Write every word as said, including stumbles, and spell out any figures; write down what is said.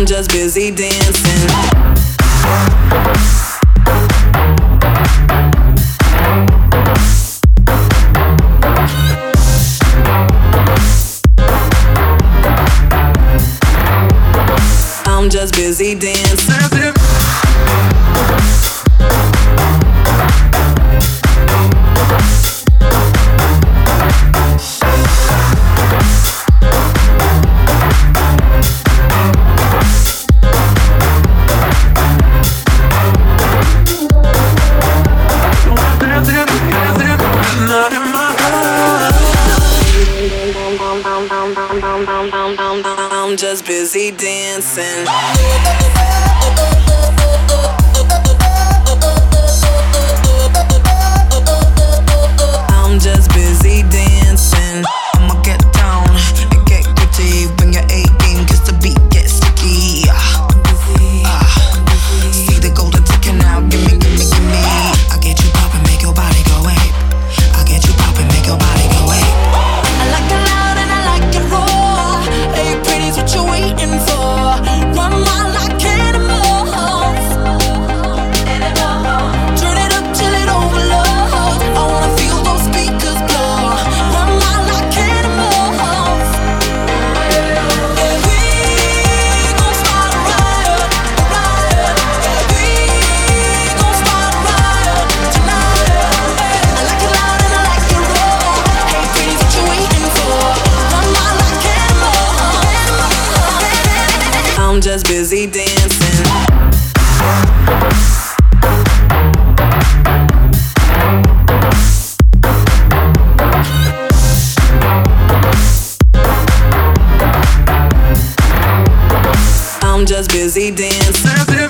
I'm just busy dancing. I'm just busy dancing. I'm just busy dancing. I'm just busy dancing. I'ma get down and get gritty. Bring your A game, cause the beat gets sticky. I'm busy, uh, see the golden ticket now. Gimme, gimme, gimme. I get you poppin', make your body go ape. I get you poppin', make your body go ape. I like it loud and I like it raw. Hey, pretty's what you waiting for. Run my like animals. Turn it up till it overloads. I wanna feel those speakers blow. Run my like animals. And we gon' start a riot, a riot. And we gon' start a riot tonight. I like it loud and I like it raw. Hey, pretty's what you waiting for. Run my like animals. I'm just busy dancing. I'm just busy dancing.